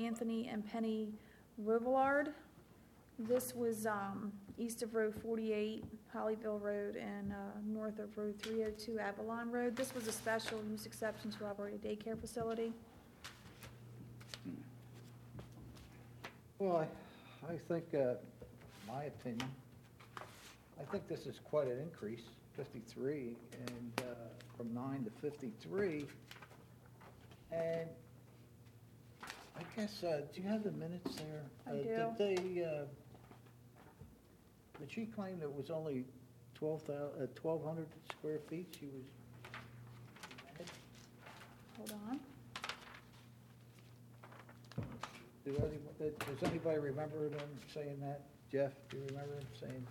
Anthony and Penny Robillard. This was east of Road 48, Hollyville Road, and north of Road 302, Avalon Road. This was a special use exception to operate a daycare facility. Well, I think, my opinion, I think this is quite an increase, 53, and from 9 to 53. And I guess, do you have the minutes there? I do. Did she claim it was only 1,200 square feet she was? Hold on. Does anybody remember them saying that? Jeff, do you remember them saying?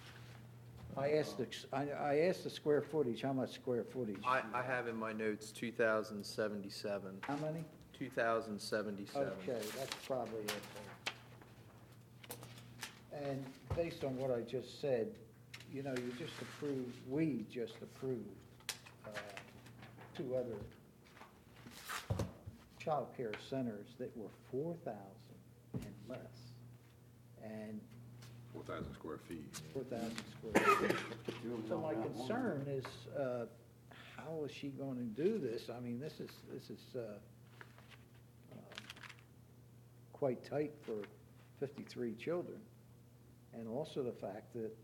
I asked the square footage, how much square footage? I have in my notes 2,077. How many? 2,077. Okay, that's probably it then. And based on what I just said, you know, we just approved two other child care centers that were 4,000 and less. And 4,000 square feet. 4,000 square feet. So my concern is, how is she going to do this? I mean, this is quite tight for 53 children. And also the fact that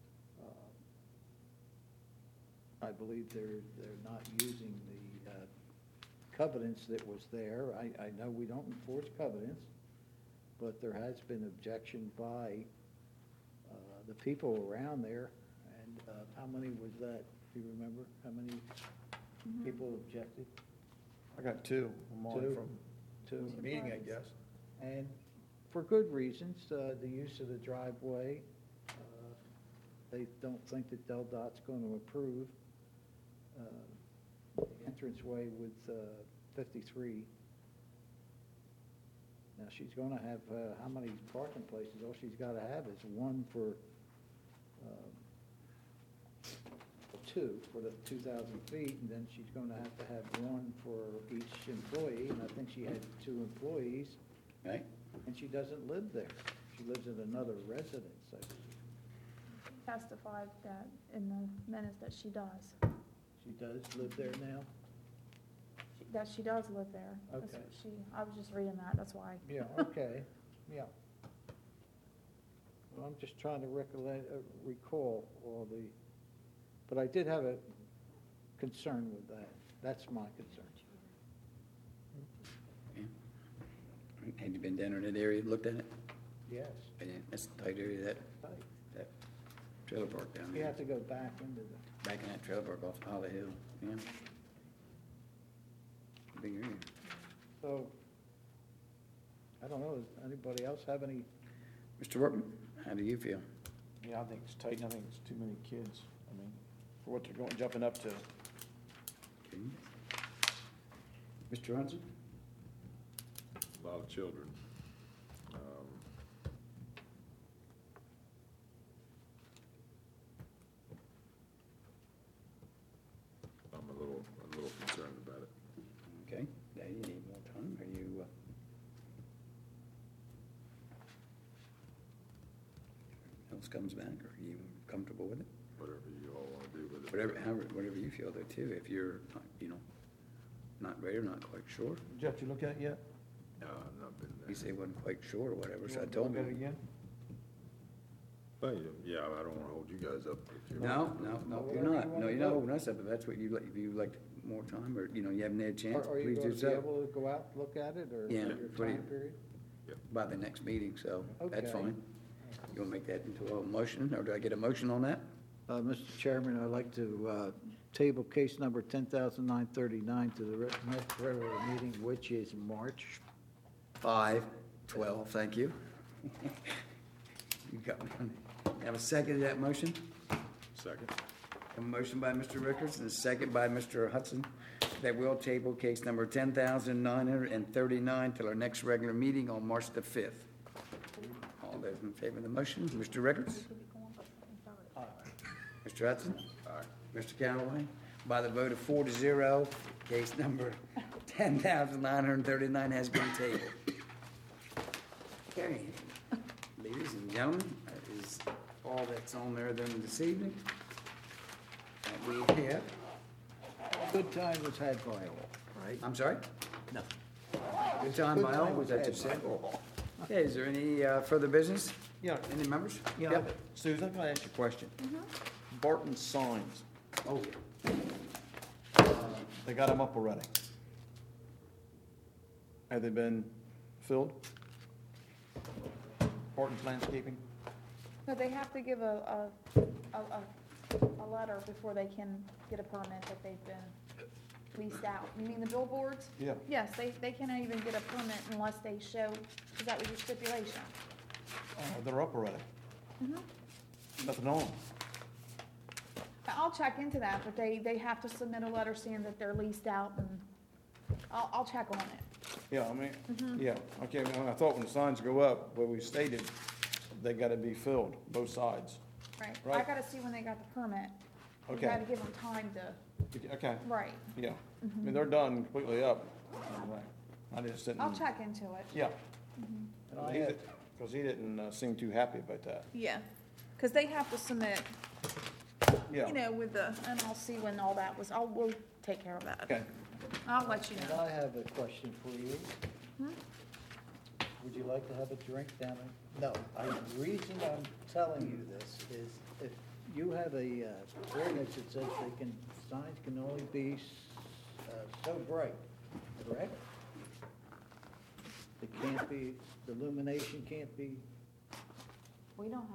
I believe they're not using the covenants that was there. I know we don't enforce covenants, but there has been objection by the people around there. And how many was that? Do you remember how many people objected? I got two. Two? From Two. the meeting, I guess. And for good reasons, the use of the driveway, they don't think that Del Dot's going to approve the entranceway with 53. Now, she's going to have, how many parking places? All she's got to have is one for, two for the 2,000 feet, and then she's going to have one for each employee, and I think she had 2 employees. Right. And she doesn't live there. She lives in another residence, I believe. Testified that in the minutes that she does. She does live there now? That she does live there. That's Okay. what I was just reading that, that's why. Yeah, okay, yeah. Well, I'm just trying to recall all the, but I did have a concern with that. That's my concern. Had you been down in that area, looked at it? Yes. Yeah, that's a tight area, that Right. trailer park down You there. have to go back into the, Back in that trailer park off Holly Hill, yeah. Big area. so, I don't know, does anybody else have any? Mr. Workman, how do you feel? Yeah, I think it's tight, and I think it's too many kids. I mean, for what they're jumping up to. Okay. Mr. Hudson? A lot of children. I'm a little concerned about it. Okay, now you need more time, are you, else comes back, are you comfortable with it? Whatever you all want to do with it. Whatever you feel though too, if you're, not ready or not quite sure. Jeff, you look at it yet? No, I've not been there. You say wasn't quite sure or whatever, You so I want to told look at it him. again? But, yeah, I don't want to hold you guys up. If you're No, you're Whatever not, you no, wanna you're do. not holding us up, if that's what you like, if you like more time, or, you haven't had a chance, Are you please going do to be so. able to go out and look at it, or Yeah, your pretty- time period? By the next meeting, so that's Okay. fine. You wanna make that into a motion, or do I get a motion on that? Mr. Chairman, I'd like to table case number 10,939 to the next regular meeting, which is March. 5/12, thank you. You got one. Have a second to that motion? Second. A motion by Mr. Rickards and a second by Mr. Hudson that we'll table case number 10,939 till our next regular meeting on March the 5th. All those in favor of the motion, Mr. Rickards? Mr. Hudson? Aye. Mr. Callaway? By the vote of 4-0, case number 10,939 has been tabled. Okay, ladies and gentlemen, that is all that's on there then this evening. And we have, Good time was had by all, right? I'm sorry? No. Good time by all, time was that had you said? by all. Okay, is there any further business? Yeah, Any members? yeah. Yep. Susan, can I ask you a question? Barton signs, Oh, they got them up already. Have they been filled? Barton's Landscaping? No, they have to give a letter before they can get a permit that they've been leased out. You mean the billboards? Yeah. Yes, they cannot even get a permit unless they show, is that was your stipulation? They're up already. Nothing on them. I'll check into that, but they have to submit a letter saying that they're leased out, and I'll check on it. Yeah, I mean, yeah, okay, I thought when the signs go up, where we stated, they gotta be filled, both sides. Right. I Right. gotta see when they got the permit. You Okay. gotta give them time to, Okay, right. yeah. I mean, they're done completely up. Anyway, I just didn't. I'll check into it. Yeah. And I had, Because he didn't seem too happy about that. Yeah, because they have to submit, Yeah. you know, with the, and I'll see when all that was, we'll take care of that. Okay. I'll let you and know. I have a question for you. Would you like to have a drink down there? No, the reason I'm telling you this is if you have a ordinance that says signs can only be so bright, correct? It can't be, the illumination can't be, We don't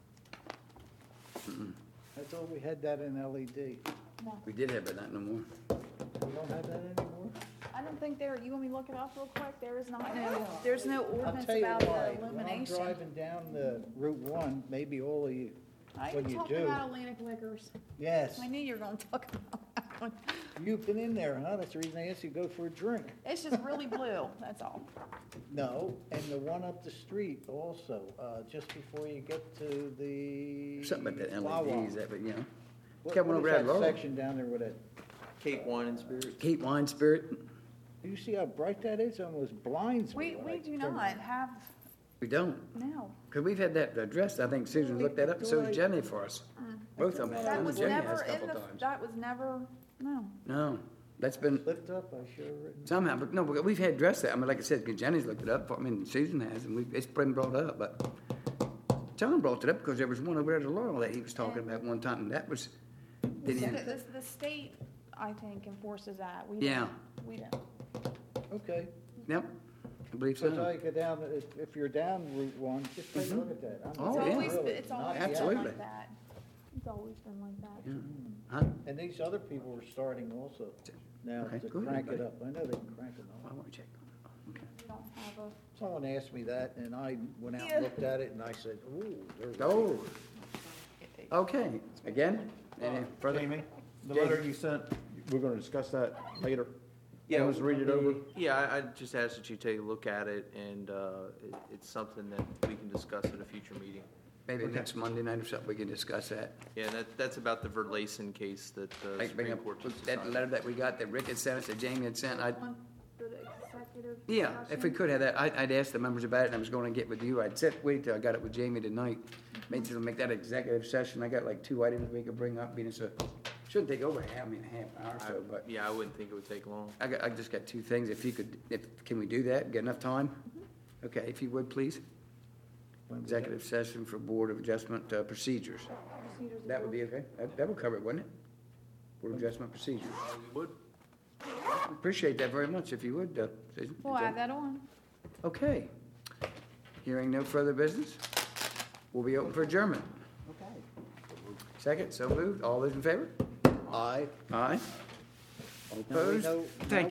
have I thought we had that in LED. that. No, we did have it, not no more. We don't have that anymore? I don't think there, you want me to look it up real quick? There is not, no, there's no I'll ordinance tell you about why. the When I'm illumination. driving down the Route 1, maybe all of you, I when even you talked do. about Atlantic Liquors. yes, I knew you were gonna talk about that one. you've been in there, huh? That's the reason I asked you to go for a drink. It's just really blue, that's all. No, and the one up the street also, just before you get to the. Something about that Wawa. LEDs, that, but, you know. What Got one is over at that Laurel. section down there with that, Cape Wine and Spirits. Cape Wine Spirit, you see how bright that is? It almost blinds me. when We I do turn not around. have, we don't. no. Because we've had that addressed, I think Susan looked that up, and so did Jenny for us. Both of them. That and was Jenny never has a in couple the, times. that was never, no. No, that's been, Lift up, I sure written. somehow, but no, but we've had addressed that. I mean, like I said, 'cause Jenny's looked it up, I mean, Susan has, and it's been brought up, but John brought it up because there was one over at Laurel that he was talking about one time, and that was, The, didn't he? the state, I think, enforces that. We Yeah. don't. We don't. Okay, Yep, I believe so so. I go down, if you're down Route 1, just take a look at that. I'm Oh, It's yeah. always, really it's not always yet. been Absolutely. like that. It's always been like that. Yeah. Huh? And these other people are starting also now Okay, to go ahead, crank it buddy. up. I know they can crank it I up. want to check. Okay. We don't have a, Someone asked me that, and I went out Yeah. and looked at it, and I said, ooh, they're. Oh, okay, again, any further? Jamie, the letter you sent, we're gonna discuss that later. Yeah, Want us to read it over? Yeah, I just asked that you take a look at it, and it's something that we can discuss at a future meeting. Maybe next Monday night or something, we can discuss that. Yeah, that's about the Verlason case that the Like, bring Supreme up Court just that decided. letter that we got, that Rick had sent us, that Jamie had sent, one for the executive yeah, if we session. could have that, I'd ask the members about it, and I was gonna get with you, I'd wait till I got it with Jamie tonight. Maybe to make that executive session, I got like 2 items we could bring up, being it's shouldn't take over half an hour or so, but Yeah, I wouldn't think it would take long. I just got 2 things, if you could, can we do that, get enough time? Okay, if you would, please. Executive session for Board of Adjustment procedures. Procedures That would be okay? That would cover it, wouldn't it? Board of Adjustment procedures. We would. Appreciate that very much, if you would, Susan. We'll add that on. Okay. Hearing no further business, we'll be open for adjournment. Okay. Second, so moved. All those in favor? Aye. Aye. All Now, we opposed? know- Thank